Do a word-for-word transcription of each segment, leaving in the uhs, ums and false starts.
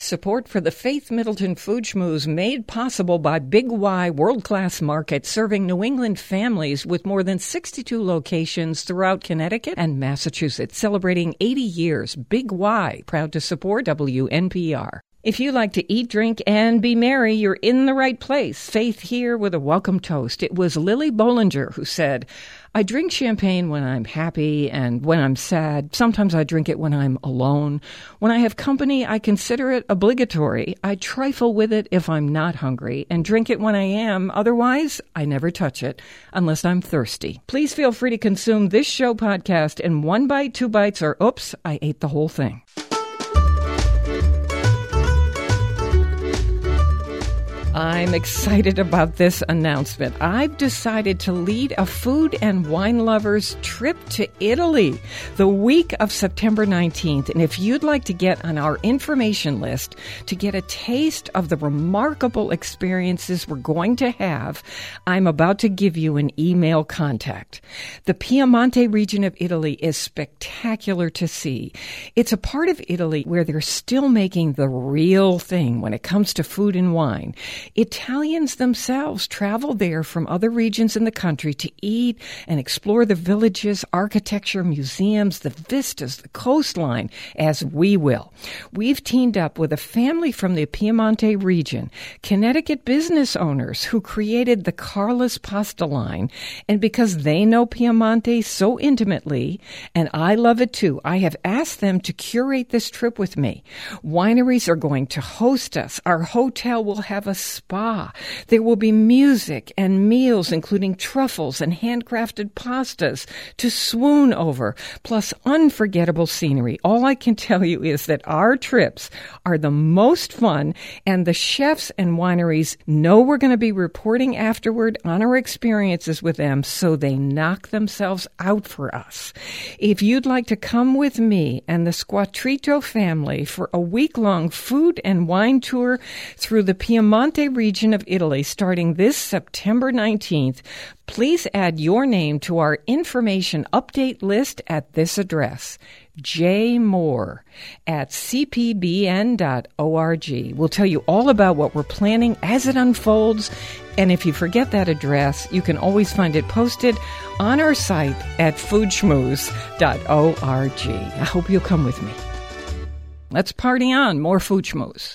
Support for the Faith Middleton Food Schmooze made possible by Big Y World-Class Market, serving New England families with more than sixty-two locations throughout Connecticut and Massachusetts. Celebrating eighty years, Big Y, proud to support W N P R. If you like to eat, drink, and be merry, you're in the right place. Faith here with a welcome toast. It was Lily Bollinger who said, I drink champagne when I'm happy and when I'm sad. Sometimes I drink it when I'm alone. When I have company, I consider it obligatory. I trifle with it if I'm not hungry and drink it when I am. Otherwise, I never touch it unless I'm thirsty. Please feel free to consume this show podcast in one bite, two bites, or oops, I ate the whole thing. I'm excited about this announcement. I've decided to lead a food and wine lovers trip to Italy the week of September nineteenth. And if you'd like to get on our information list to get a taste of the remarkable experiences we're going to have, I'm about to give you an email contact. The Piemonte region of Italy is spectacular to see. It's a part of Italy where they're still making the real thing when it comes to food and wine. Italians themselves travel there from other regions in the country to eat and explore the villages, architecture, museums, the vistas, the coastline, as we will. We've teamed up with a family from the Piemonte region, Connecticut business owners who created the Carla's Pasta line. And because they know Piemonte so intimately, and I love it too, I have asked them to curate this trip with me. Wineries are going to host us. Our hotel will have a spa. There will be music and meals, including truffles and handcrafted pastas to swoon over, plus unforgettable scenery. All I can tell you is that our trips are the most fun, and the chefs and wineries know we're going to be reporting afterward on our experiences with them, so they knock themselves out for us. If you'd like to come with me and the Squattrito family for a week-long food and wine tour through the Piemonte region of Italy starting this September nineteenth, please add your name to our information update list at this address, jmoore at c p b n dot org. We'll tell you all about what we're planning as it unfolds, and if you forget that address, you can always find it posted on our site at food schmooze dot org. I hope you'll come with me. Let's party on. More Food Schmooze.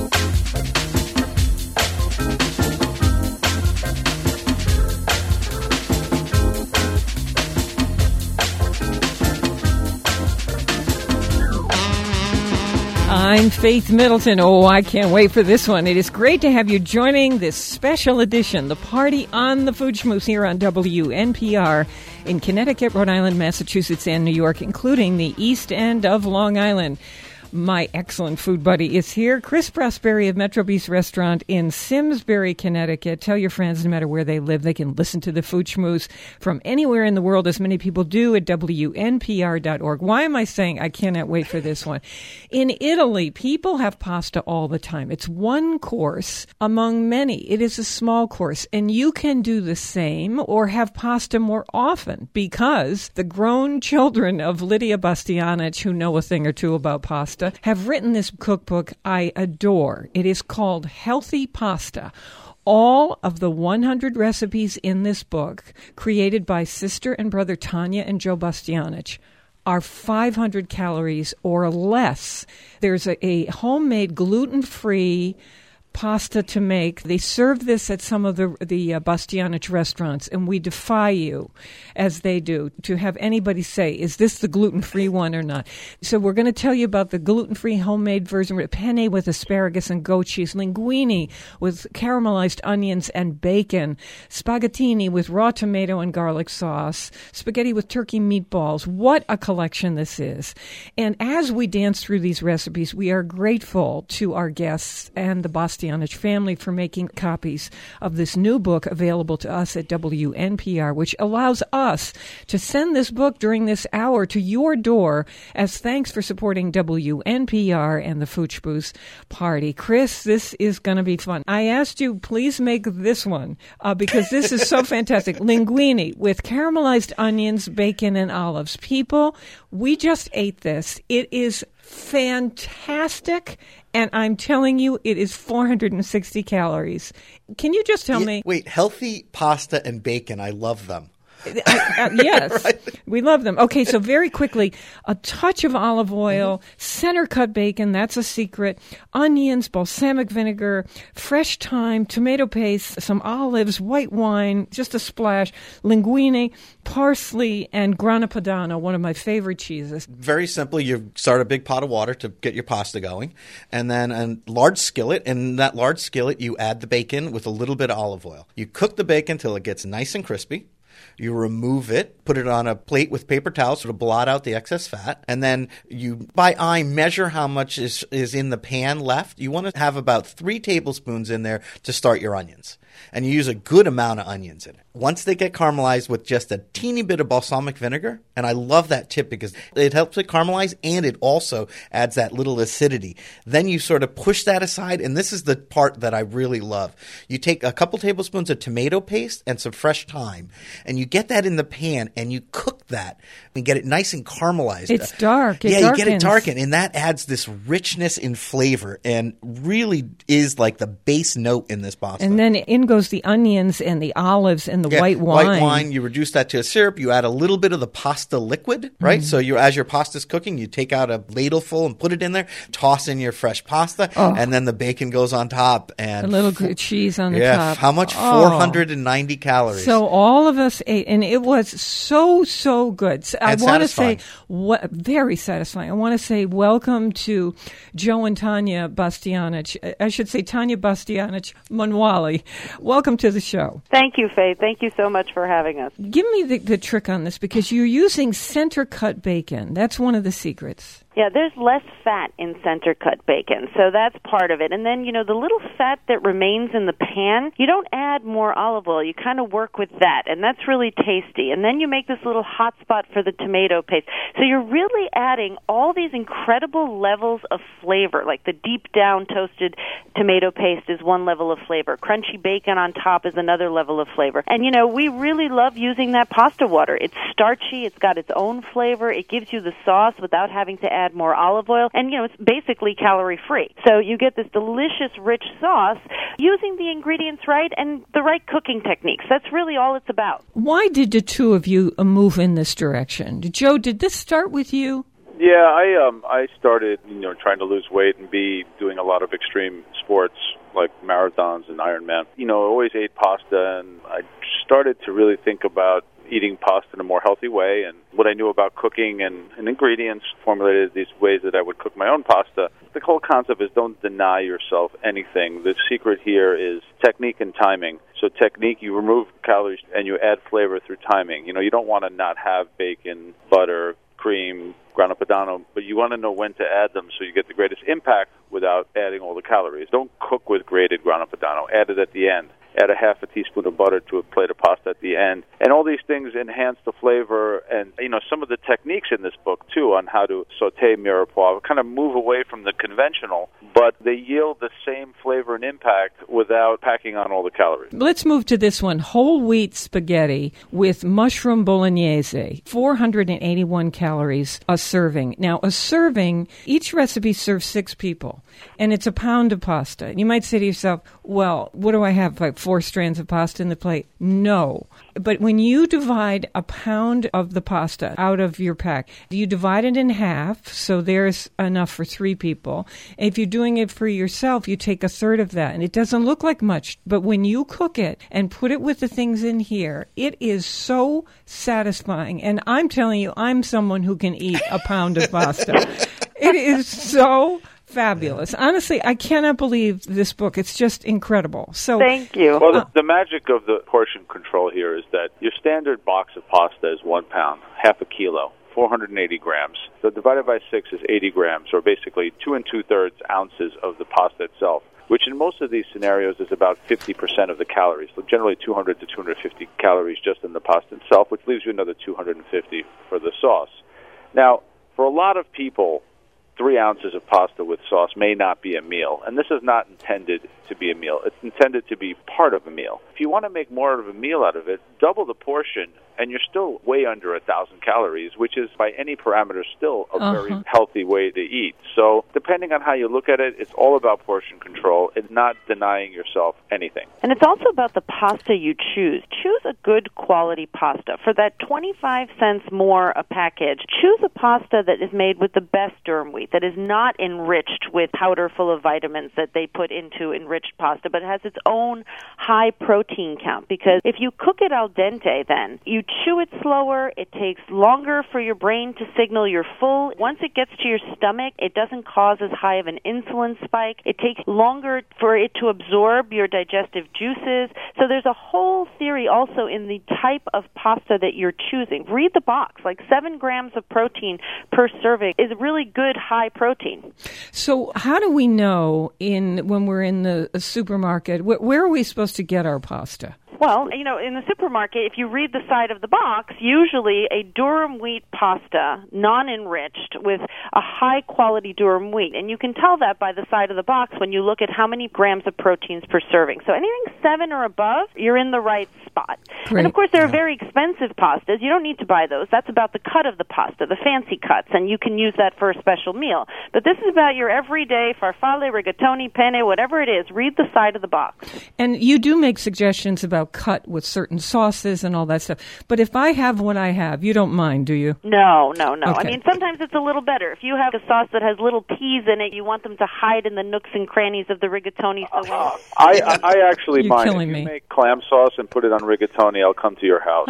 I'm Faith Middleton. Oh, I can't wait for this one. It is great to have you joining this special edition, the Party on the Food Schmooze here on W N P R in Connecticut, Rhode Island, Massachusetts, and New York, including the East End of Long Island. My excellent food buddy is here, Chris Prosperi of Metro Beast Restaurant in Simsbury, Connecticut. Tell your friends, no matter where they live, they can listen to the Food Schmooze from anywhere in the world, as many people do, at W N P R dot org. Why am I saying I cannot wait for this one? In Italy, people have pasta all the time. It's one course among many. It is a small course, and you can do the same or have pasta more often, because the grown children of Lydia Bastianich, who know a thing or two about pasta, have written this cookbook I adore. It is called Healthy Pasta. All of the one hundred recipes in this book, created by sister and brother Tanya and Joe Bastianich, are five hundred calories or less. There's a, a homemade gluten-free pasta to make. They serve this at some of the the uh, Bastianich restaurants, and we defy you, as they do, to have anybody say, is this the gluten-free one or not? So we're going to tell you about the gluten-free homemade version, penne with asparagus and goat cheese, linguine with caramelized onions and bacon, spaghettini with raw tomato and garlic sauce, spaghetti with turkey meatballs. What a collection this is. And as we dance through these recipes, we are grateful to our guests and the Bastianich family for making copies of this new book available to us at W N P R, which allows us to send this book during this hour to your door as thanks for supporting W N P R and the Food Schmooze Party. Chris, this is going to be fun. I asked you, please make this one uh, because this is so fantastic. Linguine with caramelized onions, bacon, and olives. People, we just ate this. It is fantastic, and I'm telling you, it is four hundred sixty calories. Can you just tell yeah, me? Wait, healthy pasta and bacon, I love them. I, uh, yes, right. We love them. Okay, so very quickly, a touch of olive oil, mm-hmm. center-cut bacon, that's a secret, onions, balsamic vinegar, fresh thyme, tomato paste, some olives, white wine, just a splash, linguine, parsley, and grana padano, one of my favorite cheeses. Very simply, you start a big pot of water to get your pasta going, and then a large skillet. In that large skillet, you add the bacon with a little bit of olive oil. You cook the bacon till it gets nice and crispy. You remove it, put it on a plate with paper towels to blot out the excess fat, and then you, by eye, measure how much is, is in the pan left. You want to have about three tablespoons in there to start your onions. And you use a good amount of onions in it. Once they get caramelized with just a teeny bit of balsamic vinegar, and I love that tip because it helps it caramelize and it also adds that little acidity. Then you sort of push that aside, and this is the part that I really love. You take a couple tablespoons of tomato paste and some fresh thyme, and you get that in the pan, and you cook that and get it nice and caramelized. It's dark. It yeah, darkens. You get it darkened, and that adds this richness in flavor and really is like the base note in this pasta. And then in goes the onions and the olives and the yeah, white wine. White wine, you reduce that to a syrup. You add a little bit of the pasta liquid, right? Mm-hmm. So you, as your pasta's cooking, you take out a ladleful and put it in there, toss in your fresh pasta, oh. and then the bacon goes on top. And a little f- cheese on the yeah, top. How much? Oh. four hundred ninety calories. So all of us ate, and it was so, so good. So I want to say, what, very satisfying. I want to say welcome to Joe and Tanya Bastianich. I should say Tanya Bastianich Manwali. Welcome to the show. Thank you, Faye. Thank you so much for having us. Give me the, the trick on this, because you're using center-cut bacon. That's one of the secrets. Yeah, there's less fat in center-cut bacon, so that's part of it. And then, you know, the little fat that remains in the pan, you don't add more olive oil. You kind of work with that, and that's really tasty. And then you make this little hot spot for the tomato paste. So you're really adding all these incredible levels of flavor, like the deep-down toasted tomato paste is one level of flavor. Crunchy bacon on top is another level of flavor. And, you know, we really love using that pasta water. It's starchy. It's got its own flavor. It gives you the sauce without having to add more olive oil, and you know, it's basically calorie-free. So you get this delicious, rich sauce using the ingredients right and the right cooking techniques. That's really all it's about. Why did the two of you move in this direction? Joe, did this start with you? Yeah, I um I started, you know, trying to lose weight and be doing a lot of extreme sports like marathons and Ironman. You know, I always ate pasta, and I started to really think about eating pasta in a more healthy way, and what I knew about cooking and, and ingredients, formulated these ways that I would cook my own pasta. The whole concept is don't deny yourself anything. The secret here is technique and timing. So technique, you remove calories and you add flavor through timing. You know, you don't want to not have bacon, butter, cream, grana padano, but you want to know when to add them so you get the greatest impact without adding all the calories. Don't cook with grated grana padano. Add it at the end. Add a half a teaspoon of butter to a plate of pasta at the end. And all these things enhance the flavor. And, you know, some of the techniques in this book, too, on how to saute mirepoix, kind of move away from the conventional, but they yield the same flavor and impact without packing on all the calories. Let's move to this one, whole wheat spaghetti with mushroom bolognese, four hundred eighty-one calories a serving. Now, a serving, each recipe serves six people, and it's a pound of pasta. You might say to yourself, well, what do I have, like four strands of pasta in the plate? No. But when you divide a pound of the pasta out of your pack, you divide it in half, so there's enough for three people. If you're doing it for yourself, you take a third of that, and it doesn't look like much, but when you cook it and put it with the things in here, it is so satisfying. And I'm telling you, I'm someone who can eat a pound of pasta. It is so fabulous. Honestly, I cannot believe this book. It's just incredible. So, thank you. Well, the, the magic of the portion control here is that your standard box of pasta is one pound, half a kilo, four hundred eighty grams. So divided by six is eighty grams, or basically two and two-thirds ounces of the pasta itself, which in most of these scenarios is about fifty percent of the calories. So generally two hundred to two hundred fifty calories just in the pasta itself, which leaves you another two hundred fifty for the sauce. Now, for a lot of people, three ounces of pasta with sauce may not be a meal, and this is not intended to be a meal. It's intended to be part of a meal. If you want to make more of a meal out of it, double the portion and you're still way under one thousand calories, which is by any parameter still a uh-huh. very healthy way to eat. So depending on how you look at it, it's all about portion control and not denying yourself anything. And it's also about the pasta you choose. Choose a good quality pasta. For that twenty-five cents more a package, choose a pasta that is made with the best durum wheat, that is not enriched with powder full of vitamins that they put into enriched pasta, but it has its own high protein count. Because if you cook it al dente, then you chew it slower, it takes longer for your brain to signal you're full. Once it gets to your stomach, it doesn't cause as high of an insulin spike. It takes longer for it to absorb your digestive juices. So there's a whole theory also in the type of pasta that you're choosing. Read the box. Like seven grams of protein per serving is really good high protein. So how do we know in when we're in the supermarket, wh- where are we supposed to get our pasta? Well, you know, in the supermarket, if you read the side of the box, usually a durum wheat pasta, non-enriched, with a high-quality durum wheat. And you can tell that by the side of the box when you look at how many grams of proteins per serving. So anything seven or above, you're in the right spot. Great. And, of course, there are very expensive pastas. You don't need to buy those. That's about the cut of the pasta, the fancy cuts, and you can use that for a special meal. But this is about your everyday farfalle, rigatoni, penne, whatever it is. Read the side of the box. And you do make suggestions about cut with certain sauces and all that stuff. But if I have what I have, you don't mind, do you? No, no, no. Okay. I mean, sometimes it's a little better. If you have a sauce that has little peas in it, you want them to hide in the nooks and crannies of the rigatoni. So uh, I, I, I actually You're mind. killing if you me. make clam sauce and put it on rigatoni, I'll come to your house.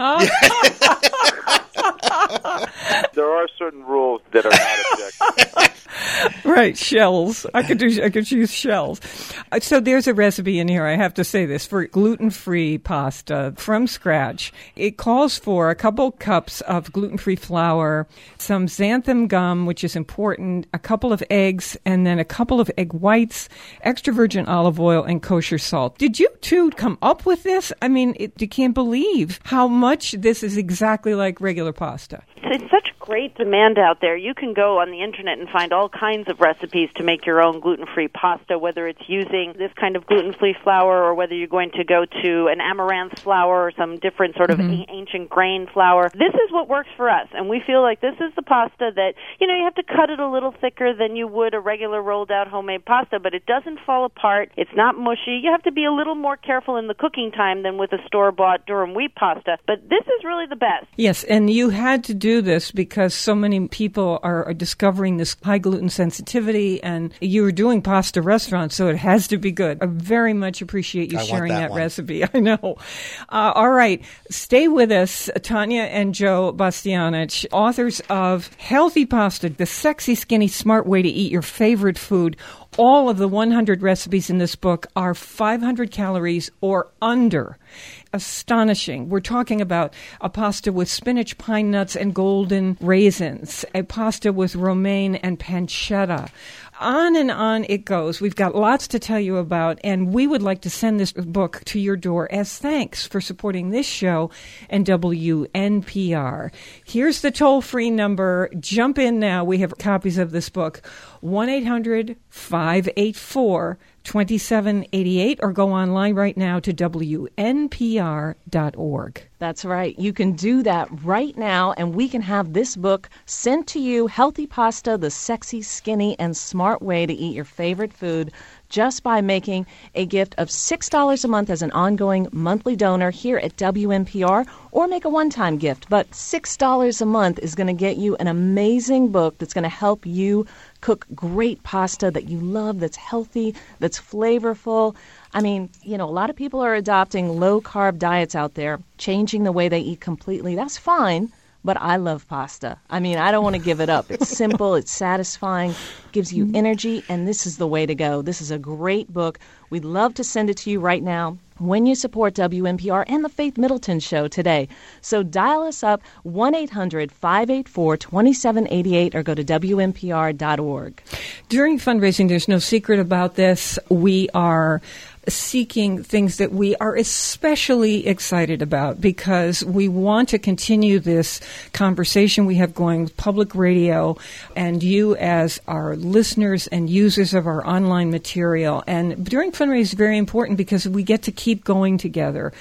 There are certain rules that are not objective. Right, shells. I could do. I could use shells. Uh, So there's a recipe in here. I have to say this for gluten-free pasta from scratch. It calls for a couple cups of gluten-free flour, some xanthan gum, which is important, a couple of eggs, and then a couple of egg whites, extra virgin olive oil, and kosher salt. Did you two come up with this? I mean, it, you can't believe how much this is exactly like regular pasta. It's such great demand out there. You can go on the internet and find all kinds of recipes to make your own gluten-free pasta, whether it's using this kind of gluten-free flour or whether you're going to go to an amaranth flour or some different sort of mm-hmm. a- ancient grain flour. This is what works for us, and we feel like this is the pasta that, you know, you have to cut it a little thicker than you would a regular rolled-out homemade pasta, but it doesn't fall apart. It's not mushy. You have to be a little more careful in the cooking time than with a store-bought durum wheat pasta, but this is really the best. Yes, and you had to do this because so many people are, are discovering this high gluten sensitivity, and you were doing pasta restaurants, so it has to be good. I very much appreciate you I sharing want that that one. recipe. I know. Uh, all right, stay with us, Tanya and Joe Bastianich, authors of Healthy Pasta, the sexy, skinny, smart way to eat your favorite food. All of the one hundred recipes in this book are five hundred calories or under. Astonishing. We're talking about a pasta with spinach, pine nuts, and golden raisins, a pasta with romaine and pancetta. On and on it goes. We've got lots to tell you about, and we would like to send this book to your door as thanks for supporting this show and W N P R. Here's the toll-free number. Jump in now. We have copies of this book. one eight hundred five eight four two seven eight eight, or go online right now to W N P R dot org. That's right. You can do that right now, and we can have this book sent to you, Healthy Pasta, the sexy, skinny, and smart way to eat your favorite food, just by making a gift of six dollars a month as an ongoing monthly donor here at W N P R, or make a one-time gift. But six dollars a month is going to get you an amazing book that's going to help you cook great pasta that you love, that's healthy, that's flavorful. I mean, you know, a lot of people are adopting low-carb diets out there, changing the way they eat completely. That's fine, but I love pasta. I mean, I don't want to give it up. It's simple, it's satisfying, gives you energy, and this is the way to go. This is a great book. We'd love to send it to you right now when you support W N P R and the Faith Middleton Show today. So dial us up, one eight hundred five eight four two seven eight eight, or go to W N P R dot org. During fundraising, there's no secret about this. We are seeking things that we are especially excited about because we want to continue this conversation we have going with public radio and you as our listeners and users of our online material. And during fundraising is very important because we get to keep going together.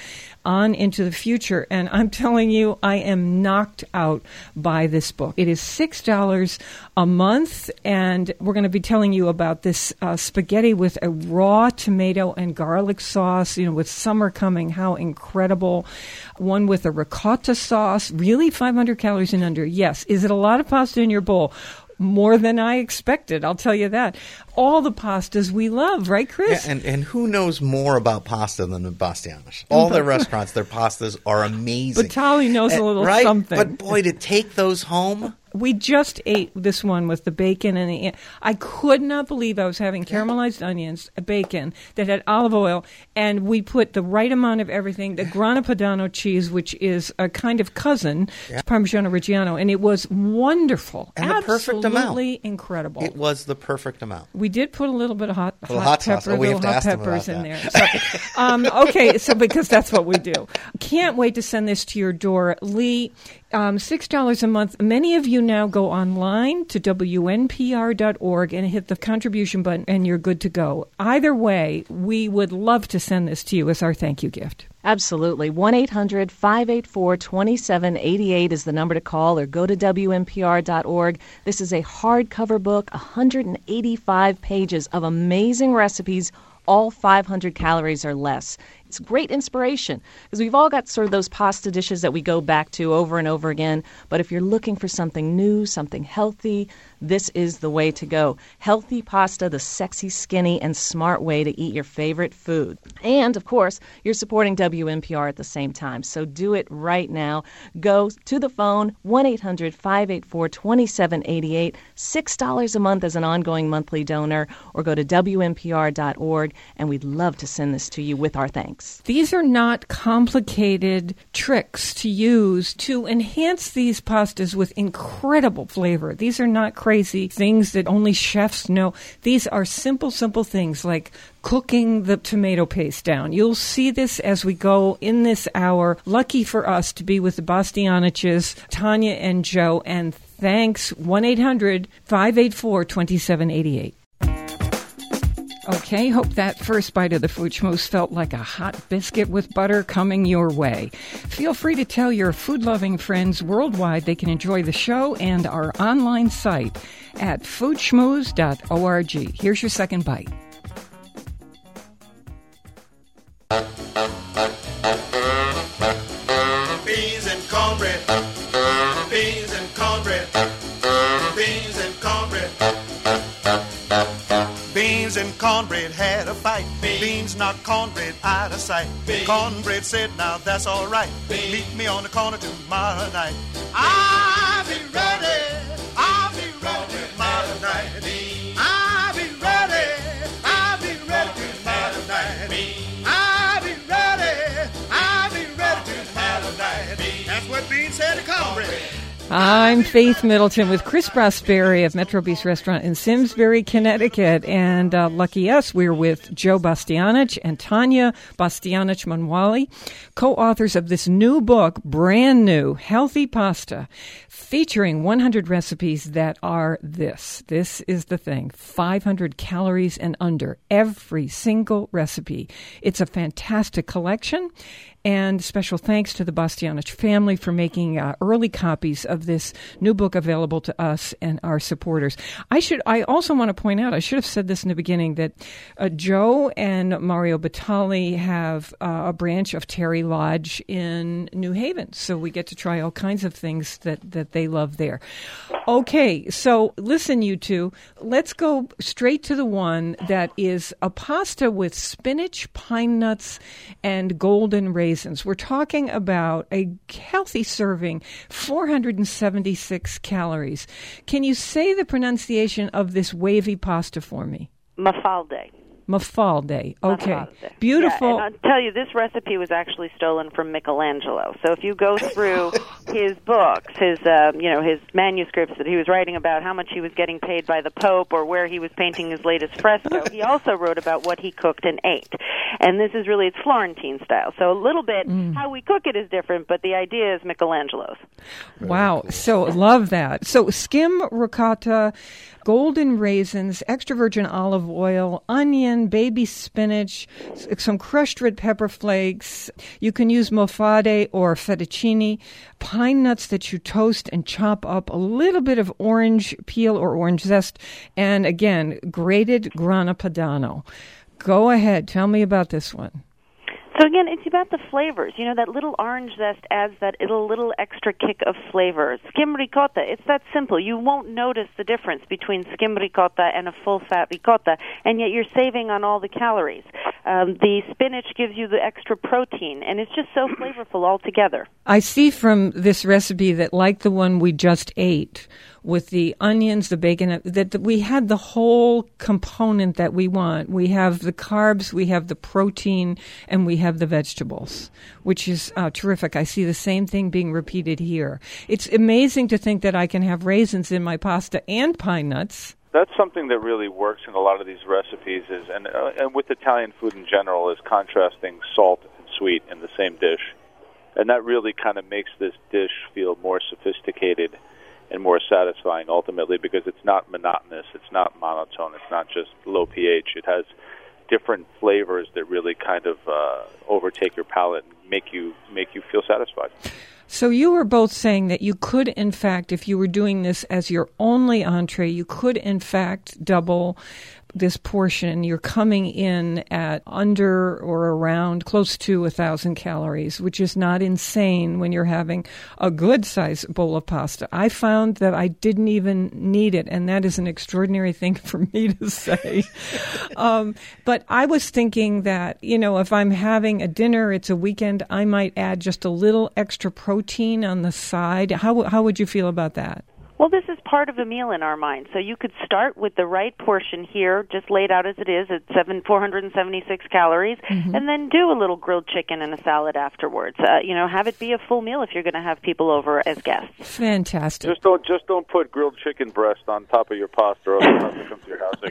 on into the future. And I'm telling you, I am knocked out by this book. It is six dollars a month, and we're going to be telling you about this uh, spaghetti with a raw tomato and garlic sauce, you know, with summer coming, how incredible. One with a ricotta sauce, really five hundred calories and under. Yes. Is it a lot of pasta in your bowl? More than I expected, I'll tell you that. All the pastas we love, right, Chris? Yeah, and, and who knows more about pasta than the Bastianic? All their restaurants, their pastas are amazing. But Tali knows a little right? something. But boy, to take those home... We just ate this one with the bacon and the. I could not believe I was having caramelized onions, bacon that had olive oil, and we put the right amount of everything. The Grana Padano cheese, which is a kind of cousin yeah. to Parmigiano Reggiano, and it was wonderful, and the perfect amount. Absolutely incredible. It was the perfect amount. We did put a little bit of hot, hot, hot sauce. pepper, Oh, we little have to hot ask peppers them in about there. So, um, okay, so because that's what we do. Can't wait to send this to your door, Lee. Um, six dollars a month. Many of you now go online to W N P R dot org and hit the contribution button, and you're good to go. Either way, we would love to send this to you as our thank you gift. Absolutely. one eight hundred five eight four two seven eight eight is the number to call, or go to W N P R dot org. This is a hardcover book, one hundred eighty-five pages of amazing recipes, all five hundred calories or less. It's great inspiration because we've all got sort of those pasta dishes that we go back to over and over again. But if you're looking for something new, something healthy, this is the way to go. Healthy Pasta, the sexy, skinny, and smart way to eat your favorite food. And, of course, you're supporting W N P R at the same time. So do it right now. Go to the phone, one eight hundred five eight four two seven eight eight, six dollars a month as an ongoing monthly donor, or go to W N P R dot org, and we'd love to send this to you with our thanks. These are not complicated tricks to use to enhance these pastas with incredible flavor. These are not crazy things that only chefs know. These are simple, simple things like cooking the tomato paste down. You'll see this as we go in this hour. Lucky for us to be with the Bastianiches, Tanya and Joe, and thanks, one eight hundred five eight four two seven eight eight. Okay, hope that first bite of the Food Schmooze felt like a hot biscuit with butter coming your way. Feel free to tell your food-loving friends worldwide they can enjoy the show and our online site at food schmooze dot org. Here's your second bite. Beans and cornbread. Beans and cornbread. Beans and cornbread. Beans and cornbread had a fight. Beans, Beans knocked cornbread out of sight. Beans. Cornbread said, now that's all right. Beans. Meet me on the corner tomorrow night. I'll be ready. I'll be ready tomorrow night. Beans. I'll be ready. I'll be ready tomorrow night. Beans. I'll be ready. I'll be ready tomorrow night. Beans. That's what Beans said to cornbread. I'm Faith Middleton with Chris Prosperi of Metro Beast Restaurant in Simsbury, Connecticut. And uh, lucky us, we're with Joe Bastianic and Tanya Bastianic-Manwali, co-authors of this new book, brand new, Healthy Pasta, featuring one hundred recipes that are this. This is the thing, five hundred calories and under, every single recipe. It's a fantastic collection. And special thanks to the Bastianic family for making uh, early copies of this new book available to us and our supporters. I should. I also want to point out, I should have said this in the beginning, that uh, Joe and Mario Batali have uh, a branch of Terry Lodge in New Haven. So we get to try all kinds of things that, that they love there. Okay, so listen, you two, let's go straight to the one that is a pasta with spinach, pine nuts, and golden raisins. We're talking about a healthy serving, four hundred seventy-six calories. Can you say the pronunciation of this wavy pasta for me? Mafalde. Mafalde. Okay. Mafalde. Beautiful. Yeah, and I'll tell you, this recipe was actually stolen from Michelangelo. So if you go through his books, his uh, you know his manuscripts that he was writing about how much he was getting paid by the Pope or where he was painting his latest fresco, he also wrote about what he cooked and ate. And this is really, it's Florentine style. So a little bit, mm. how we cook it is different, but the idea is Michelangelo's. Wow. So love that. So skim ricotta, golden raisins, extra virgin olive oil, onion, baby spinach, some crushed red pepper flakes. You can use mofade or fettuccine, pine nuts that you toast and chop up, a little bit of orange peel or orange zest, and again, grated grana padano. Go ahead. Tell me about this one. So again, it's about the flavors. You know, that little orange zest adds that little, little extra kick of flavor. Skim ricotta, it's that simple. You won't notice the difference between skim ricotta and a full-fat ricotta, and yet you're saving on all the calories. Um, the spinach gives you the extra protein, and it's just so flavorful altogether. I see from this recipe that, like the one we just ate, with the onions, the bacon, that we had the whole component that we want. We have the carbs, we have the protein, and we have the vegetables, which is uh, terrific. I see the same thing being repeated here. It's amazing to think that I can have raisins in my pasta and pine nuts. That's something that really works in a lot of these recipes, is and, uh, and with Italian food in general, is contrasting salt and sweet in the same dish. And that really kind of makes this dish feel more sophisticated and more satisfying ultimately, because it's not monotonous, it's not monotone, it's not just low pH. It has different flavors that really kind of uh, overtake your palate and make you make you feel satisfied. So you were both saying that you could, in fact, if you were doing this as your only entree, you could, in fact, double this portion. You're coming in at under or around close to one thousand calories, which is not insane when you're having a good-sized bowl of pasta. I found that I didn't even need it, and that is an extraordinary thing for me to say. um, but I was thinking that, you know, if I'm having a dinner, it's a weekend, I might add just a little extra protein on the side. How, how would you feel about that? Well, this is part of a meal in our mind. So you could start with the right portion here, just laid out as it is, at seven, four hundred seventy-six calories, mm-hmm. and then do a little grilled chicken and a salad afterwards. Uh, you know, have it be a full meal if you're going to have people over as guests. Fantastic. Just don't just don't put grilled chicken breast on top of your pasta, or else they'll come to your house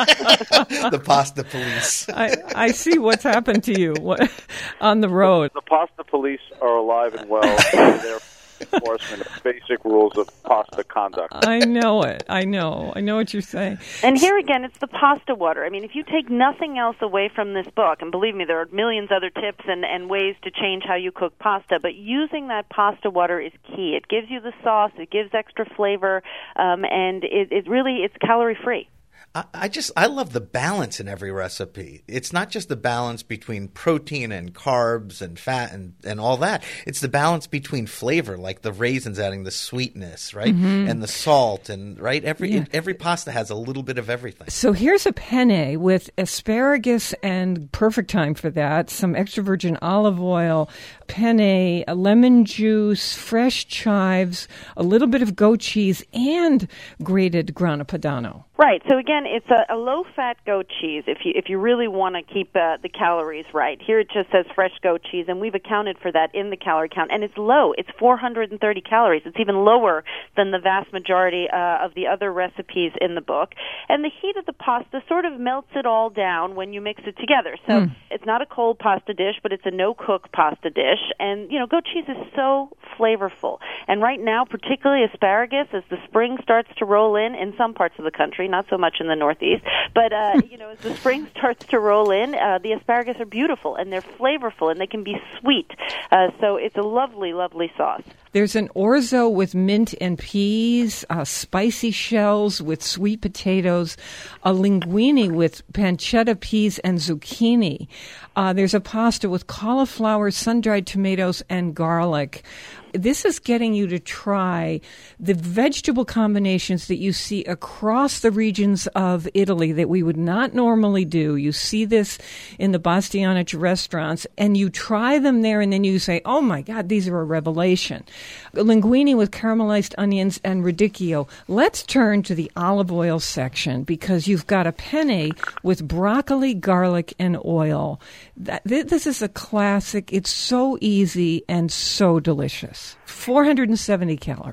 again. The pasta police. I, I see what's happened to you what, on the road. The pasta police are alive and well. They're enforcement of basic rules of pasta conduct. I know it. I know. I know what you're saying. And here again, it's the pasta water. I mean, if you take nothing else away from this book, and believe me, there are millions other tips and, and ways to change how you cook pasta, but using that pasta water is key. It gives you the sauce, it gives extra flavor, um, and it, it really, it's calorie-free. I just, I love the balance in every recipe. It's not just the balance between protein and carbs and fat and, and all that. It's the balance between flavor, like the raisins adding the sweetness, right? Mm-hmm. And the salt, and right? Every yeah. every pasta has a little bit of everything. So here's a penne with asparagus, and perfect time for that, some extra virgin olive oil, penne, lemon juice, fresh chives, a little bit of goat cheese, and grated grana padano. Right. So again, it's a, a low-fat goat cheese if you if you really want to keep uh, the calories right. Here it just says fresh goat cheese, and we've accounted for that in the calorie count. And it's low. It's four hundred thirty calories. It's even lower than the vast majority uh, of the other recipes in the book. And the heat of the pasta sort of melts it all down when you mix it together. So mm. it's not a cold pasta dish, but it's a no-cook pasta dish. And, you know, goat cheese is so flavorful. And right now, particularly asparagus, as the spring starts to roll in in some parts of the country, not so much in the Northeast, but, uh, you know, as the spring starts to roll in, uh, the asparagus are beautiful, and they're flavorful, and they can be sweet. Uh, so it's a lovely, lovely sauce. There's an orzo with mint and peas, uh, spicy shells with sweet potatoes, a linguine with pancetta peas and zucchini. Uh, there's a pasta with cauliflower, sun-dried tomatoes, and garlic. This is getting you to try the vegetable combinations that you see across the regions of Italy that we would not normally do. You see this in the Bastianich restaurants, and you try them there, and then you say, oh my God, these are a revelation. Linguine with caramelized onions and radicchio. Let's turn to the olive oil section, because you've got a penne with broccoli, garlic, and oil. That, this is a classic. It's so easy and so delicious. four hundred seventy calories.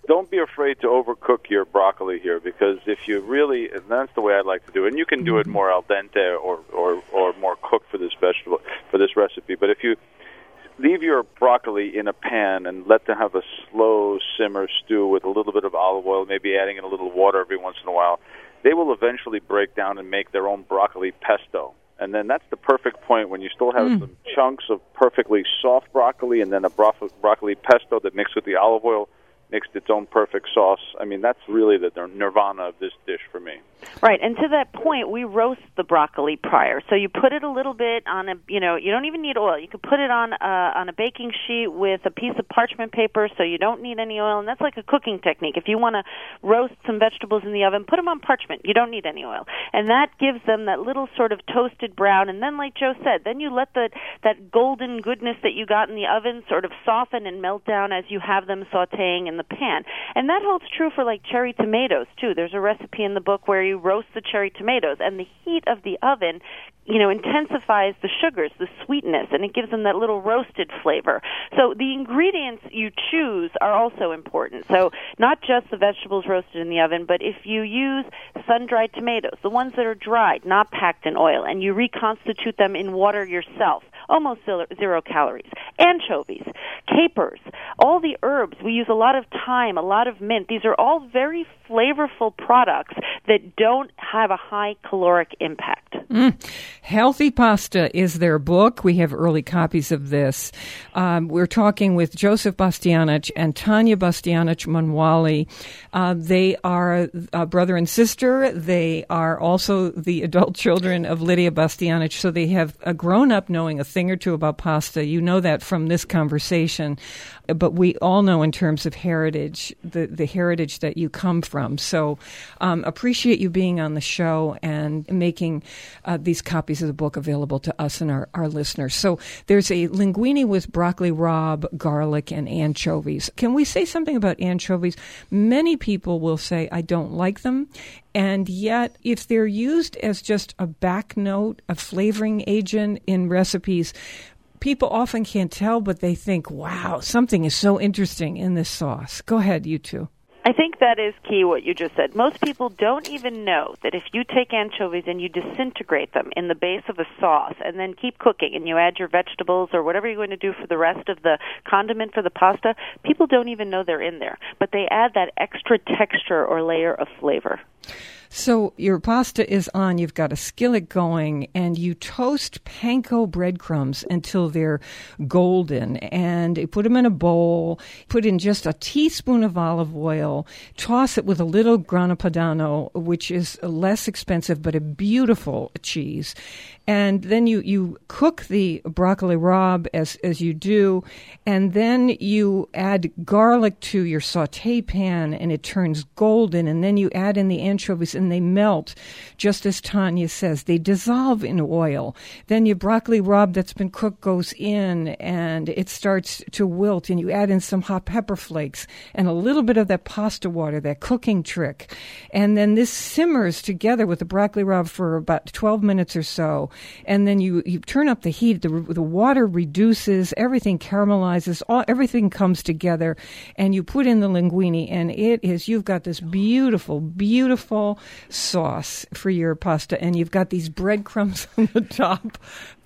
don't be afraid to overcook your broccoli here, because if you really, and that's the way I like to do it, and you can do it more al dente or, or, or more cooked for this vegetable, for this recipe, but if you leave your broccoli in a pan and let them have a slow simmer stew with a little bit of olive oil, maybe adding in a little water every once in a while, they will eventually break down and make their own broccoli pesto. And then that's the perfect point when you still have mm. some chunks of perfectly soft broccoli and then a bro- broccoli pesto that mixed with the olive oil mixed its own perfect sauce. I mean, that's really the nirvana of this dish for me. Right, and to that point, we roast the broccoli prior. So you put it a little bit on a, you know, you don't even need oil. You could put it on a, on a baking sheet with a piece of parchment paper, so you don't need any oil, and that's like a cooking technique. If you want to roast some vegetables in the oven, put them on parchment. You don't need any oil. And that gives them that little sort of toasted brown, and then like Joe said, then you let the that golden goodness that you got in the oven sort of soften and melt down as you have them sautéing in the pan. And that holds true for like cherry tomatoes too. There's a recipe in the book where you roast the cherry tomatoes, and the heat of the oven, you know, intensifies the sugars, the sweetness, and it gives them that little roasted flavor. So the ingredients you choose are also important. So not just the vegetables roasted in the oven, but if you use sun-dried tomatoes, the ones that are dried, not packed in oil, and you reconstitute them in water yourself, almost zero, zero calories. Anchovies, capers, all the herbs. We use a lot of thyme, a lot of mint. These are all very flavorful products that don't have a high caloric impact. Mm. Healthy Pasta is their book. We have early copies of this. Um, we're talking with Joseph Bastianich and Tanya Bastianich Manwali. Uh, they are a brother and sister. They are also the adult children of Lydia Bastianich, so they have uh, grown up knowing a thing or two about pasta. You know that from this conversation. But we all know in terms of heritage, the, the heritage that you come from. So um, appreciate you being on the show and making uh, these copies of the book available to us and our, our listeners. So there's a linguine with broccoli rabe, garlic, and anchovies. Can we say something about anchovies? Many people will say, I don't like them. And yet, if they're used as just a back note, a flavoring agent in recipes, people often can't tell, but they think, wow, something is so interesting in this sauce. Go ahead, you two. I think that is key, what you just said. Most people don't even know that if you take anchovies and you disintegrate them in the base of a sauce and then keep cooking and you add your vegetables or whatever you're going to do for the rest of the condiment for the pasta, people don't even know they're in there. But they add that extra texture or layer of flavor. So your pasta is on, you've got a skillet going, and you toast panko breadcrumbs until they're golden. And you put them in a bowl, put in just a teaspoon of olive oil, toss it with a little grana padano, which is less expensive but a beautiful cheese. And then you, you cook the broccoli rabe as, as you do, and then you add garlic to your sauté pan, and it turns golden, and then you add in the anchovies, and they melt, just as Tanya says. They dissolve in oil. Then your broccoli rabe that's been cooked goes in, and it starts to wilt, and you add in some hot pepper flakes and a little bit of that pasta water, that cooking trick. And then this simmers together with the broccoli rabe for about twelve minutes or so. And then you, you turn up the heat, the, the water reduces, everything caramelizes, all, everything comes together, and you put in the linguine, and it is, you've got this beautiful, beautiful sauce for your pasta, and you've got these breadcrumbs on the top.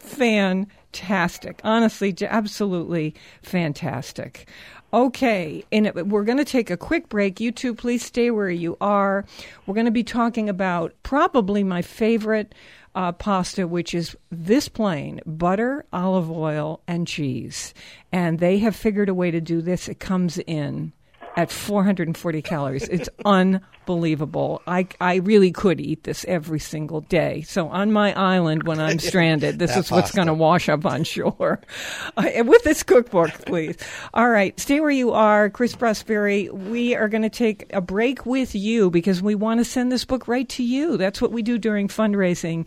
Fantastic. Honestly, absolutely fantastic. Okay, and we're going to take a quick break. You two, please stay where you are. We're going to be talking about probably my favorite uh, pasta, which is this plain: butter, olive oil, and cheese. And they have figured a way to do this. It comes in at four hundred forty calories. It's unbelievable. I, I really could eat this every single day. So on my island when I'm stranded, this is what's going to wash up on shore. Uh, with this cookbook, please. All right, stay where you are. Chris Prosperi, we are going to take a break with you because we want to send this book right to you. That's what we do during fundraising.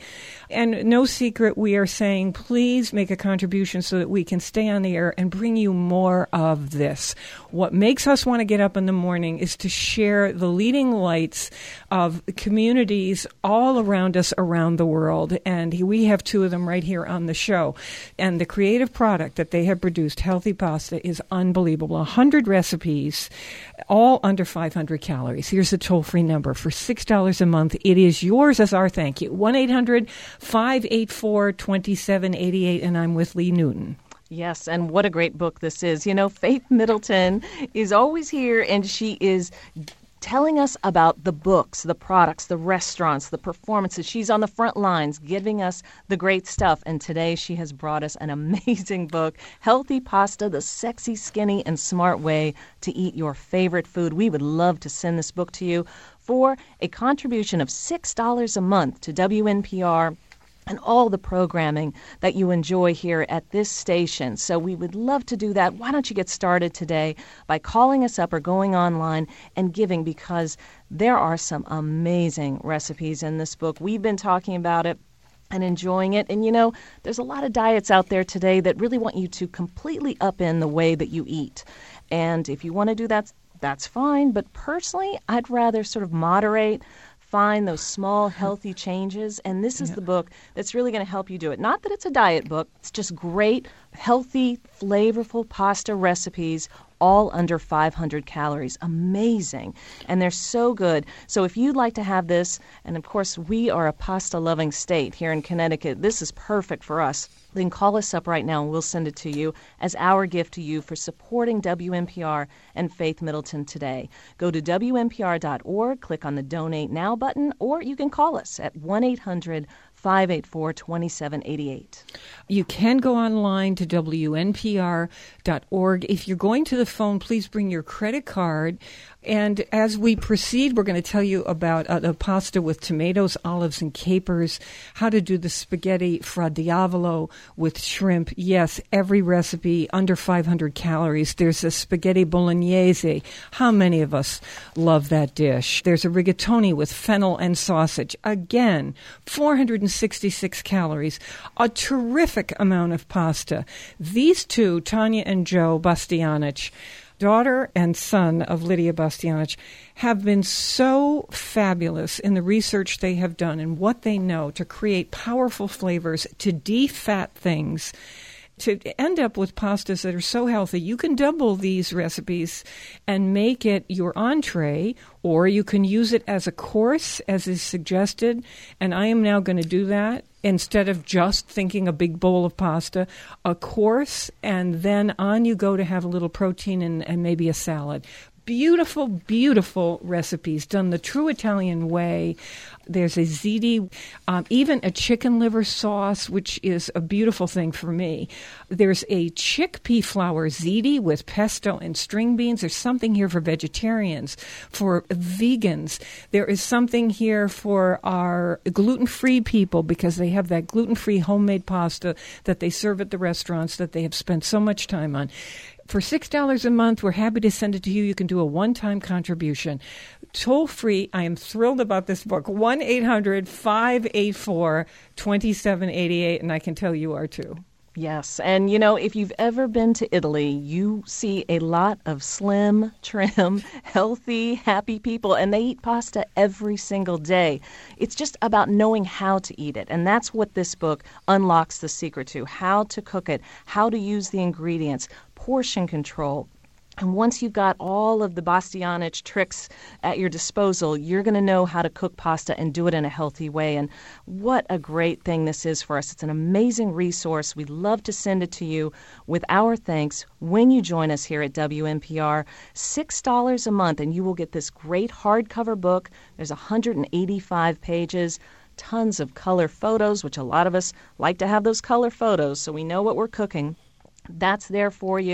And no secret, we are saying, please make a contribution so that we can stay on the air and bring you more of this. What makes us want to get up in the morning is to share the leading lights of communities all around us around the world. And we have two of them right here on the show. And the creative product that they have produced, Healthy Pasta, is unbelievable. one hundred recipes, all under five hundred calories. Here's the toll-free number. For six dollars a month, it is yours as our thank you. one eight hundred five eight four two seven eight eight. And I'm with Lee Newton. Yes, and what a great book this is. You know, Faith Middleton is always here, and she is telling us about the books, the products, the restaurants, the performances. She's on the front lines giving us the great stuff. And today she has brought us an amazing book, Healthy Pasta, the Sexy, Skinny, and Smart Way to Eat Your Favorite Food. We would love to send this book to you for a contribution of six dollars a month to W N P R and all the programming that you enjoy here at this station. So we would love to do that. Why don't you get started today by calling us up or going online and giving, because there are some amazing recipes in this book. We've been talking about it and enjoying it. And, you know, there's a lot of diets out there today that really want you to completely upend the way that you eat. And if you want to do that, that's fine. But personally, I'd rather sort of moderate, find those small, healthy changes. And this is yeah. the book that's really going to help you do it. Not that it's a diet book. It's just great, healthy, flavorful pasta recipes, all under five hundred calories. Amazing. And they're so good. So if you'd like to have this, and of course we are a pasta-loving state here in Connecticut, this is perfect for us. Then call us up right now and we'll send it to you as our gift to you for supporting W N P R and Faith Middleton today. Go to W N P R dot org, click on the Donate Now button, or you can call us at one eight hundred five eight four two seven eight eight. You can go online to W N P R dot org. If you're going to the phone, please bring your credit card. And as we proceed, we're going to tell you about uh, the pasta with tomatoes, olives, and capers, how to do the spaghetti fra diavolo with shrimp. Yes, every recipe under five hundred calories. There's a spaghetti bolognese. How many of us love that dish? There's a rigatoni with fennel and sausage. Again, four hundred sixty-six calories. A terrific amount of pasta. These two, Tanya and Joe Bastianich, daughter and son of Lydia Bastianich, have been so fabulous in the research they have done and what they know to create powerful flavors, to defat things, to end up with pastas that are so healthy. You can double these recipes and make it your entree, or you can use it as a course, as is suggested. And I am now going to do that. Instead of just thinking a big bowl of pasta, a course, and then on you go to have a little protein and, and maybe a salad. Beautiful, beautiful recipes done the true Italian way. There's a ziti, um, even a chicken liver sauce, which is a beautiful thing for me. There's a chickpea flour ziti with pesto and string beans. There's something here for vegetarians, for vegans. There is something here for our gluten-free people, because they have that gluten-free homemade pasta that they serve at the restaurants that they have spent so much time on. For six dollars a month, we're happy to send it to you. You can do a one-time contribution. Toll-free, I am thrilled about this book, one eight hundred five eight four two seven eight eight, and I can tell you are too. Yes, and you know, if you've ever been to Italy, you see a lot of slim, trim, healthy, happy people, and they eat pasta every single day. It's just about knowing how to eat it, and that's what this book unlocks the secret to, how to cook it, how to use the ingredients, portion control. And once you've got all of the Bastianich tricks at your disposal, you're going to know how to cook pasta and do it in a healthy way. And what a great thing this is for us. It's an amazing resource. We'd love to send it to you with our thanks when you join us here at W N P R. six dollars a month, and you will get this great hardcover book. There's one hundred eighty-five pages. Tons of color photos, which a lot of us like to have those color photos so we know what we're cooking. That's there for you.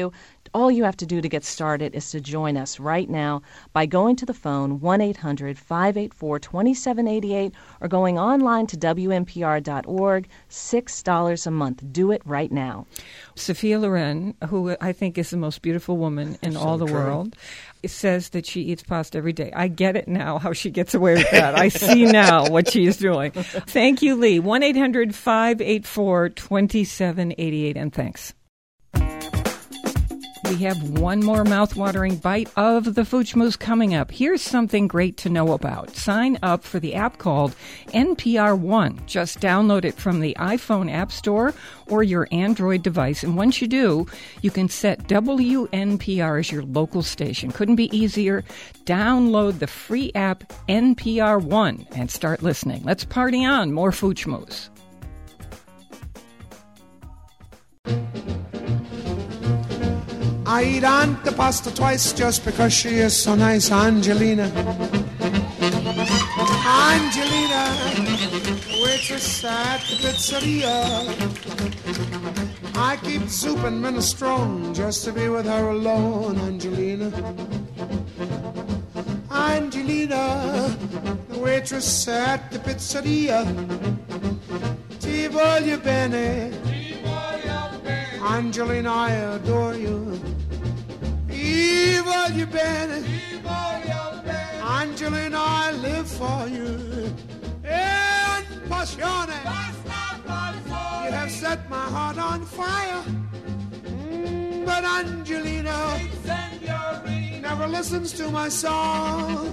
All you have to do to get started is to join us right now by going to the phone one eight hundred five eight four two seven eight eight or going online to W N P R dot org. six dollars a month. Do it right now. Sophia Loren, who I think is the most beautiful woman in So all the true. world, says that she eats pasta every day. I get it now, how she gets away with that. I see now what she is doing. Thank you, Lee. one eight hundred five eight four two seven eight eight, and thanks. We have one more mouth-watering bite of the Food Schmooze coming up. Here's something great to know about. Sign up for the app called N P R One. Just download it from the iPhone App Store or your Android device. And once you do, you can set W N P R as your local station. Couldn't be easier. Download the free app N P R One and start listening. Let's party on. More Food Schmooze. I eat antipasta twice just because she is so nice, Angelina. Angelina, waitress at the pizzeria. I keep soup and minestrone just to be with her alone, Angelina. Angelina, the waitress at the pizzeria. Ti voglio bene, Angelina, I adore you. Ti voglio bene, Angelina, I live for you. En passione, you have set my heart on fire. Mm, but Angelina never listens to my song.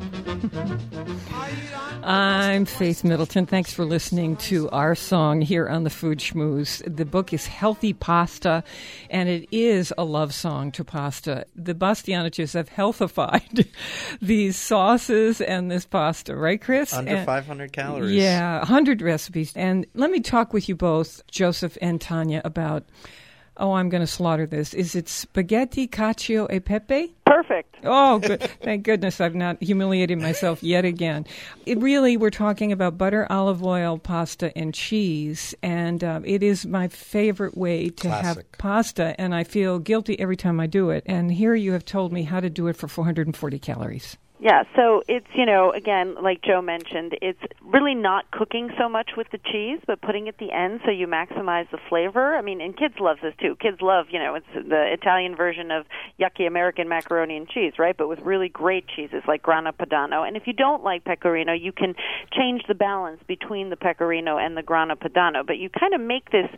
I'm Faith Middleton. Thanks for listening to our song here on the Food Schmooze. The book is Healthy Pasta, and it is a love song to pasta. The Bastianiches have healthified these sauces and this pasta, right, Chris? Under and, five hundred calories. Yeah, one hundred recipes. And let me talk with you both, Joseph and Tanya, about, oh, I'm going to slaughter this. Is it spaghetti, cacio e pepe? Perfect. Oh, good. Thank goodness I've not humiliated myself yet again. It really, we're talking about butter, olive oil, pasta, and cheese, and uh, it is my favorite way to Classic. have pasta, and I feel guilty every time I do it. And here you have told me how to do it for four hundred forty calories. Yeah, so it's, you know, again, like Joe mentioned, it's really not cooking so much with the cheese, but putting it at the end so you maximize the flavor. I mean, and kids love this too. Kids love, you know, it's the Italian version of yucky American macaroni and cheese, right? But with really great cheeses like Grana Padano. And if you don't like pecorino, you can change the balance between the pecorino and the Grana Padano. But you kind of make this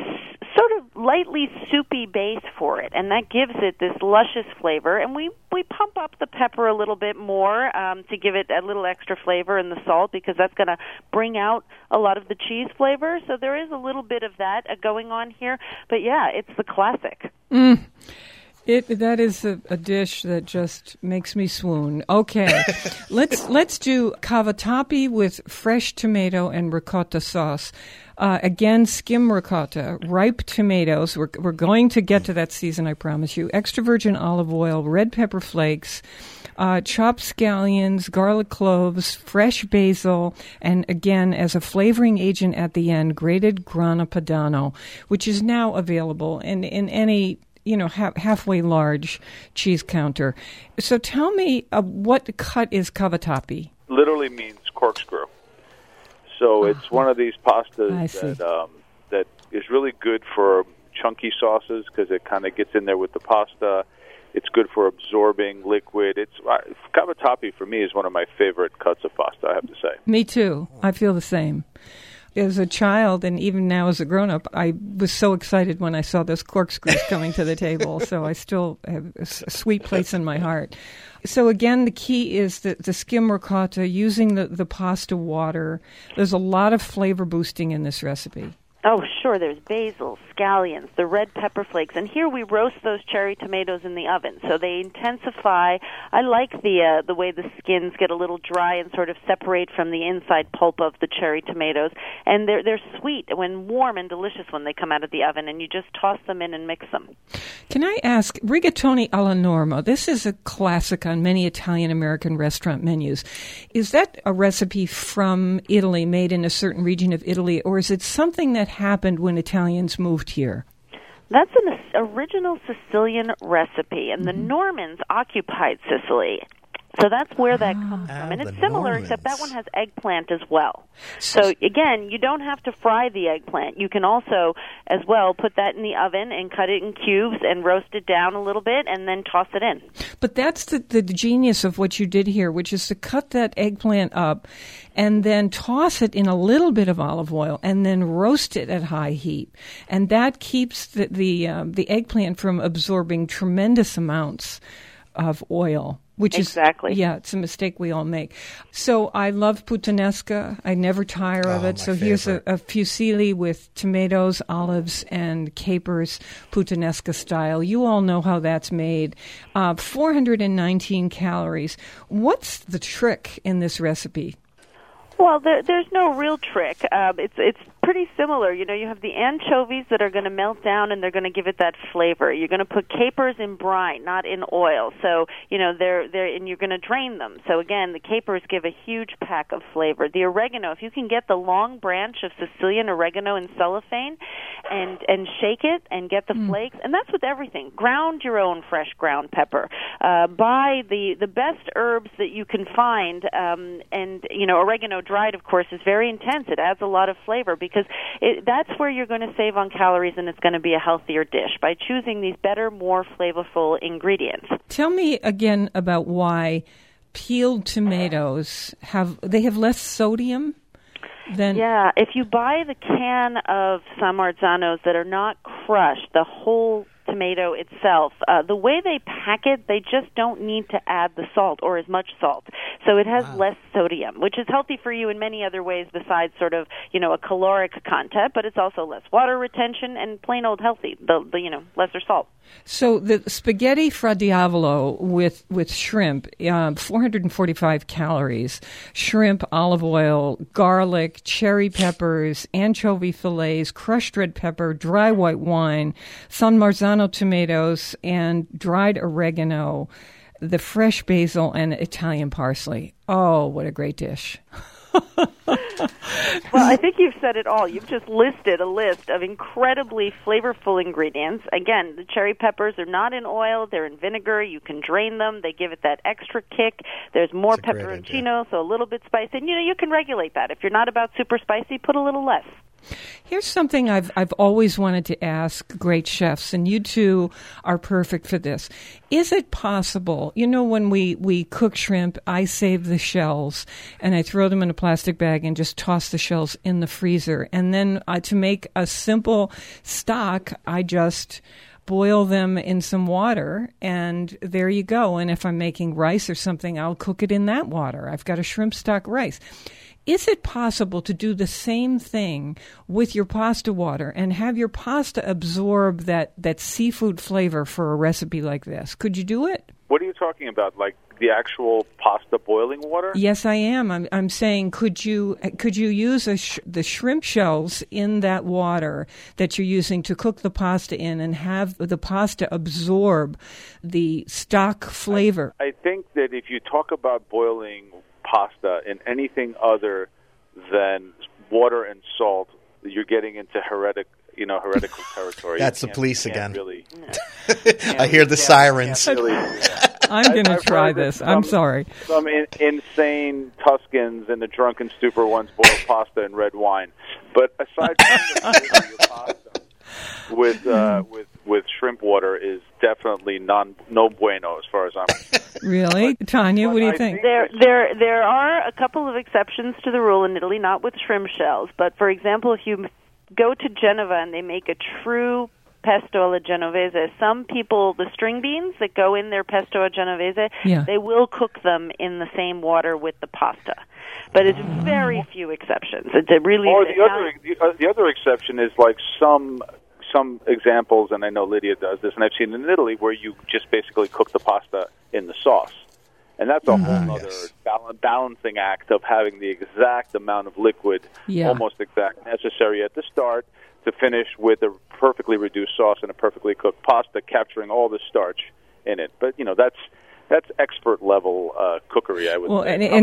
sort of lightly soupy base for it, and that gives it this luscious flavor. And we, we pump up the pepper a little bit more um, to give it a little extra flavor, and the salt, because that's going to bring out a lot of the cheese flavor. So there is a little bit of that uh, going on here. But yeah, it's the classic. Mm. It that is a, a dish that just makes me swoon. Okay, let's let's do cavatappi with fresh tomato and ricotta sauce. Uh, again, skim ricotta, ripe tomatoes. We're we're going to get to that season, I promise you. Extra virgin olive oil, red pepper flakes, uh, chopped scallions, garlic cloves, fresh basil, and again, as a flavoring agent at the end, grated Grana Padano, which is now available in in any, you know, ha- halfway large cheese counter. So tell me, uh, what cut is cavatappi? Literally means corkscrew. So it's uh-huh. one of these I pastas see. that um, that is really good for chunky sauces because it kind of gets in there with the pasta. It's good for absorbing liquid. It's uh, cavatappi for me is one of my favorite cuts of pasta, I have to say. Me too. I feel the same. As a child, and even now as a grown-up, I was so excited when I saw those corkscrews coming to the table, so I still have a s- a sweet place in my heart. So again, the key is the, the skim ricotta, using the, the pasta water. There's a lot of flavor boosting in this recipe. Oh, sure. There's basil, scallions, the red pepper flakes. And here we roast those cherry tomatoes in the oven. So they intensify. I like the uh, the way the skins get a little dry and sort of separate from the inside pulp of the cherry tomatoes. And they're, they're sweet when warm and delicious when they come out of the oven. And you just toss them in and mix them. Can I ask, rigatoni alla norma, this is a classic on many Italian-American restaurant menus. Is that a recipe from Italy, made in a certain region of Italy, or is it something that happened when Italians moved here? That's an original Sicilian recipe, and the Normans occupied Sicily. So that's where that comes Ah, from. And the it's similar, Normans. except that one has eggplant as well. So, again, you don't have to fry the eggplant. You can also, as well, put that in the oven and cut it in cubes and roast it down a little bit and then toss it in. But that's the, the genius of what you did here, which is to cut that eggplant up and then toss it in a little bit of olive oil and then roast it at high heat. And that keeps the, the, um, the eggplant from absorbing tremendous amounts of oil. Which exactly. is, yeah, it's a mistake we all make. So I love puttanesca. I never tire of Oh, it. my So here's a, favorite. a fusilli with tomatoes, olives, and capers, puttanesca style. You all know how that's made. Uh, four hundred nineteen calories. What's the trick in this recipe? Well, there, there's no real trick. Um, it's it's pretty similar. You know, you have the anchovies that are going to melt down and they're going to give it that flavor. You're going to put capers in brine, not in oil. So, you know, they're they're and you're going to drain them. So again, the capers give a huge pack of flavor. The oregano, if you can get the long branch of Sicilian oregano in cellophane and and shake it and get the mm. flakes, and that's with everything. Ground your own fresh ground pepper. Uh, buy the the best herbs that you can find, um, and you know, oregano dried, of course, is very intense. It adds a lot of flavor because it, that's where you're going to save on calories, and it's going to be a healthier dish by choosing these better, more flavorful ingredients. Tell me again about why peeled tomatoes have they have less sodium than... Yeah, if you buy the can of San Marzanos that are not crushed, the whole tomato itself, uh, the way they pack it, they just don't need to add the salt or as much salt. So it has wow. less sodium, which is healthy for you in many other ways besides sort of, you know, a caloric content, but it's also less water retention and plain old healthy, the, the you know, lesser salt. So the spaghetti fra diavolo with, with shrimp, uh, four hundred forty-five calories, shrimp, olive oil, garlic, cherry peppers, anchovy fillets, crushed red pepper, dry white wine, San Marzano tomatoes, and dried oregano, the fresh basil, and Italian parsley. Oh, what a great dish. Well, I think you've said it all. You've just listed a list of incredibly flavorful ingredients. Again, the cherry peppers are not in oil. They're in vinegar. You can drain them. They give it that extra kick. There's more pepperoncino, so a little bit spicy. And, you know, you can regulate that. If you're not about super spicy, put a little less. Here's something I've I've always wanted to ask great chefs, and you two are perfect for this. Is it possible, you know, when we, we cook shrimp, I save the shells, and I throw them in a plastic bag and just toss the shells in the freezer. And then uh, to make a simple stock, I just boil them in some water, and there you go. And if I'm making rice or something, I'll cook it in that water. I've got a shrimp stock rice. Is it possible to do the same thing with your pasta water and have your pasta absorb that, that seafood flavor for a recipe like this? Could you do it? What are you talking about? Like the actual pasta boiling water? Yes, I am. I'm, I'm saying, could you could you use a sh- the shrimp shells in that water that you're using to cook the pasta in and have the pasta absorb the stock flavor? I, I think that if you talk about boiling pasta in anything other than water and salt, you're getting into heretic, you know, heretical territory. That's the police again. Really, I hear the sirens. Really, yeah. I'm going to try this. Some, I'm sorry. Some in, insane Tuscans in the drunken stupor once boiled pasta in red wine. But aside from the your pasta with uh, with with shrimp water is definitely non no bueno as far as I'm concerned. Really? But, Tanya, what do you I think? think There, there, there are a couple of exceptions to the rule in Italy, not with shrimp shells. But, for example, if you go to Genova and they make a true pesto alla genovese, some people, the string beans that go in their pesto alla genovese, yeah. they will cook them in the same water with the pasta. But it's very few exceptions. It really or the the other, the, uh, the other exception is like some... some examples, and I know Lydia does this, and I've seen in Italy, where you just basically cook the pasta in the sauce. And that's a mm, whole other yes. bal- balancing act of having the exact amount of liquid, yeah. almost exact, necessary at the start to finish with a perfectly reduced sauce and a perfectly cooked pasta, capturing all the starch in it. But, you know, that's that's expert level uh, cookery, I would well, say. And, and,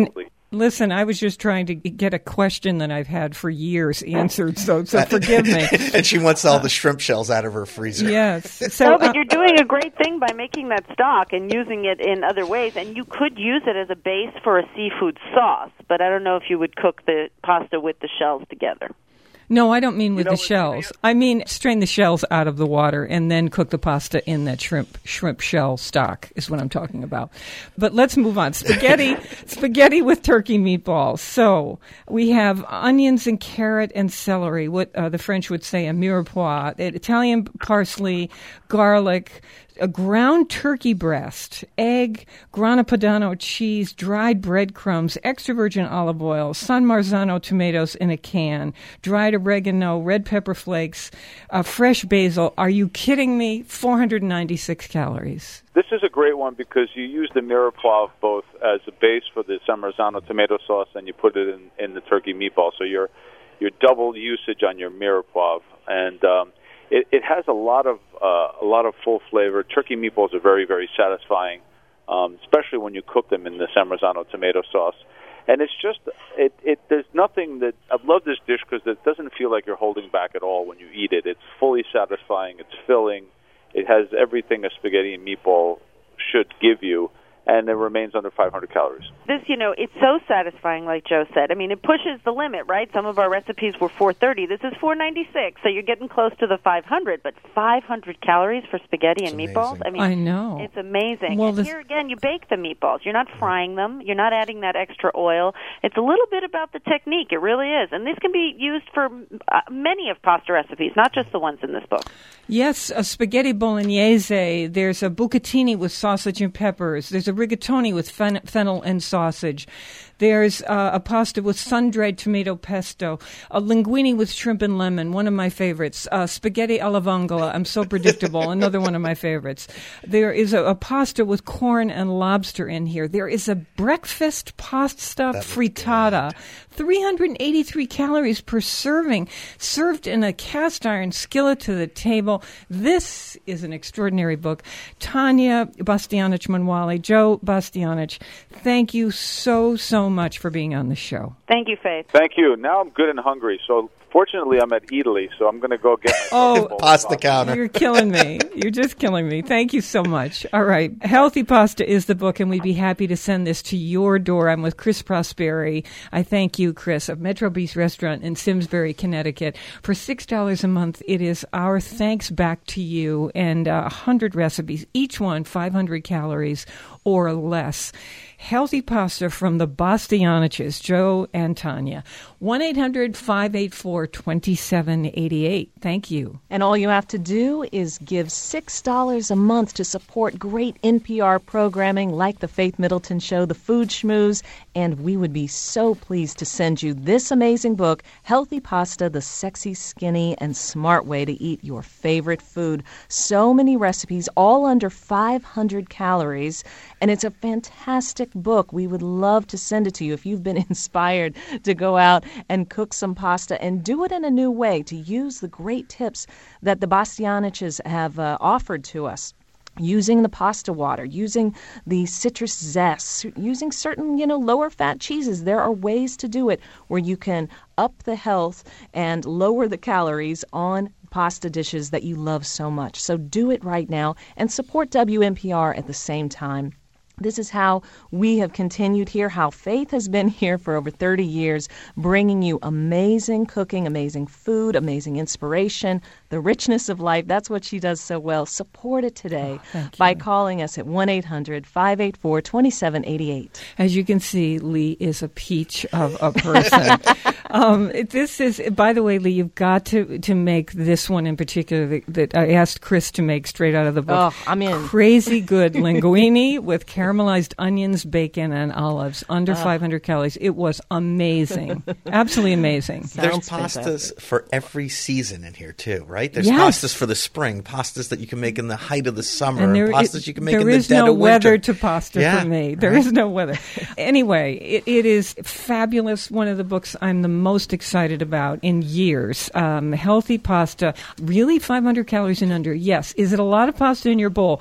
Listen, I was just trying to get a question that I've had for years answered, so so forgive me. And she wants all the shrimp shells out of her freezer. Yes. So, no, but uh, you're doing a great thing by making that stock and using it in other ways. And you could use it as a base for a seafood sauce, but I don't know if you would cook the pasta with the shells together. No, I don't mean with You know the what, shells. I mean strain the shells out of the water and then cook the pasta in that shrimp shrimp shell stock is what I'm talking about. But let's move on. Spaghetti, spaghetti with turkey meatballs. So we have onions and carrot and celery, what uh, the French would say a mirepoix, Italian parsley, garlic, a ground turkey breast, egg, Grana Padano cheese, dried breadcrumbs, extra virgin olive oil, San Marzano tomatoes in a can, dried oregano, red pepper flakes, uh, fresh basil. Are you kidding me? four hundred ninety-six calories. This is a great one because you use the mirepoix both as a base for the San Marzano tomato sauce and you put it in, in the turkey meatball. So you're, you're double usage on your mirepoix. And um, it, it has a lot of uh, a lot of full flavor. Turkey meatballs are very, very satisfying, um, especially when you cook them in the San Marzano tomato sauce. And it's just, it, it there's nothing that, I love this dish because it doesn't feel like you're holding back at all when you eat it. It's fully satisfying, it's filling, it has everything a spaghetti and meatball should give you, and it remains under five hundred calories. This, you know, it's so satisfying, like Joe said. I mean, it pushes the limit, right? Some of our recipes were four thirty. This is four ninety-six, so you're getting close to the five hundred. But five hundred calories for spaghetti and meatballs? I mean, I know. It's amazing. Well, and this... here again, you bake the meatballs. You're not frying them. You're not adding that extra oil. It's a little bit about the technique. It really is. And this can be used for uh, many of pasta recipes, not just the ones in this book. Yes, a spaghetti bolognese. There's a bucatini with sausage and peppers. There's a rigatoni with fen- fennel and sausage. There's uh, a pasta with sun-dried tomato pesto, a linguine with shrimp and lemon, one of my favorites, uh, spaghetti alla vongola, I'm so predictable, another one of my favorites. There is a, a pasta with corn and lobster in here. There is a breakfast pasta frittata, three hundred eighty-three calories per serving, served in a cast-iron skillet to the table. This is an extraordinary book. Tanya Bastianich-Manwale, Joe Bastianich, thank you so, so much for being on the show. Thank you, Faith. Thank you. Now I'm good and hungry, so fortunately I'm at Italy, so I'm going to go get my oh, pasta counter. You're killing me. You're just killing me. Thank you so much. All right. Healthy Pasta is the book, and we'd be happy to send this to your door. I'm with Chris Prosperi. I thank you, Chris, of Metro Beast Restaurant in Simsbury, Connecticut. For six dollars a month, it is our thanks back to you, and uh, one hundred recipes, each one five hundred calories or less. Healthy Pasta from the Bastianiches, Joe and Tanya. one eight hundred five eight four two seven eight eight. Thank you. And all you have to do is give six dollars a month to support great N P R programming like The Faith Middleton Show, The Food Schmooze, and we would be so pleased to send you this amazing book, Healthy Pasta, The Sexy, Skinny, and Smart Way to Eat Your Favorite Food. So many recipes, all under five hundred calories, and it's a fantastic book. We would love to send it to you if you've been inspired to go out and cook some pasta and do it in a new way, to use the great tips that the Bastianiches have uh, offered to us. Using the pasta water, using the citrus zest, using certain, you know, lower fat cheeses. There are ways to do it where you can up the health and lower the calories on pasta dishes that you love so much. So do it right now and support W N P R at the same time. This is how we have continued here, how Faith has been here for over thirty years, bringing you amazing cooking, amazing food, amazing inspiration, the richness of life. That's what she does so well. Support it today oh, by calling us at one eight hundred five eight four two seven eight eight. As you can see, Lee is a peach of a person. um, this is, by the way, Lee, you've got to, to make this one in particular that, that I asked Chris to make straight out of the book. Oh, I'm in. Crazy good linguine with carrot. Caramelized onions, bacon, and olives, under uh. five hundred calories. It was amazing. Absolutely amazing. There's Sounds pastas fantastic. For every season in here, too, right? There's yes. pastas for the spring, pastas that you can make in the height of the summer, and, there, and pastas it, you can make in the dead of winter. There is no weather to pasta yeah, for me. There right. is no weather. Anyway, it, it is fabulous. One of the books I'm the most excited about in years. Um, healthy pasta, really five hundred calories and under. Yes. Is it a lot of pasta in your bowl?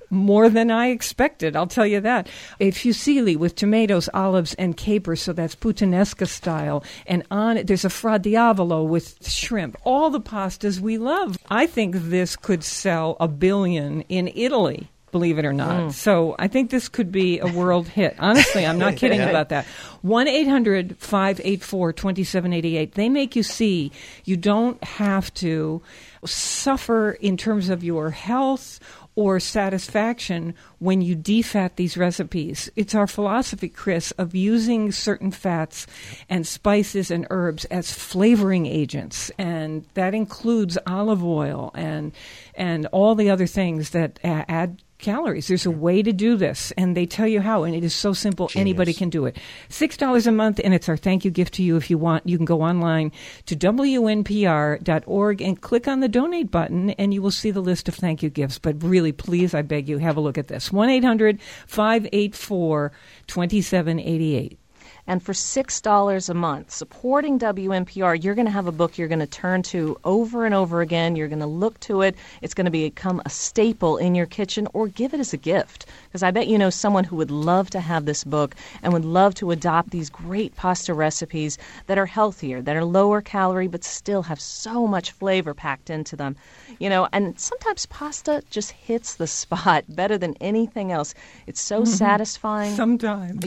more than I expected, I'll tell you that. A fusilli with tomatoes, olives, and capers, so that's puttanesca style. And on it, there's a fra diavolo with shrimp. All the pastas we love. I think this could sell a billion in Italy, believe it or not. Mm. So I think this could be a world hit. Honestly, I'm not kidding about that. one eight hundred five eight four two seven eight eight. They make you see you don't have to suffer in terms of your health or satisfaction when you defat these recipes. It's our philosophy, Chris, of using certain fats and spices and herbs as flavoring agents, and that includes olive oil and and all the other things that uh, add calories. There's a way to do this, and they tell you how, and it is so simple. Genius. Anybody can do it. six dollars a month, and it's our thank you gift to you. If you want, you can go online to W N P R dot org and click on the donate button, and you will see the list of thank you gifts. But really, please, I beg you, have a look at this. one eight hundred five eight four two seven eight eight. And for six dollars a month, supporting W N P R, you're going to have a book you're going to turn to over and over again. You're going to look to it. It's going to become a staple in your kitchen, or give it as a gift. Because I bet you know someone who would love to have this book and would love to adopt these great pasta recipes that are healthier, that are lower calorie, but still have so much flavor packed into them. You know, and sometimes pasta just hits the spot better than anything else. It's so mm-hmm. satisfying. Sometimes.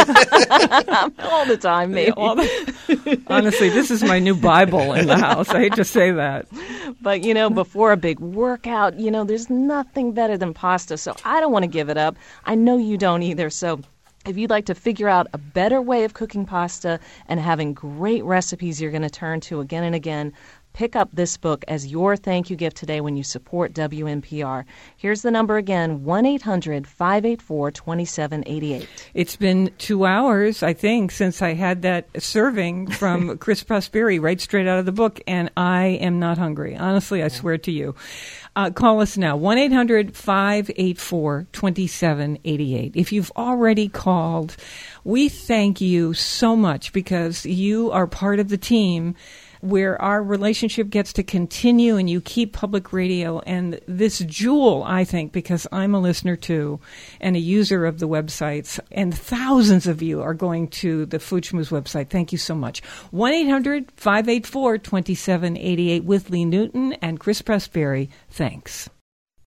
All the time, maybe. Yeah, all the, honestly, this is my new Bible in the house. I hate to say that. But, you know, before a big workout, you know, there's nothing better than pasta. So I don't want to give it up. I know you don't either. So if you'd like to figure out a better way of cooking pasta and having great recipes you're going to turn to again and again, pick up this book as your thank you gift today when you support W N P R. Here's the number again, one eight hundred five eight four two seven eight eight. It's been two hours, I think, since I had that serving from Chris Prosperi right straight out of the book, and I am not hungry. Honestly, I swear to you. Uh, call us now, one eight hundred five eight four two seven eight eight. If you've already called, we thank you so much because you are part of the team where our relationship gets to continue and you keep public radio. And this jewel, I think, because I'm a listener too and a user of the websites, and thousands of you are going to the Food Schmooze website. Thank you so much. one eight hundred five eight four two seven eight eight with Lee Newton and Chris Prosperi. Thanks.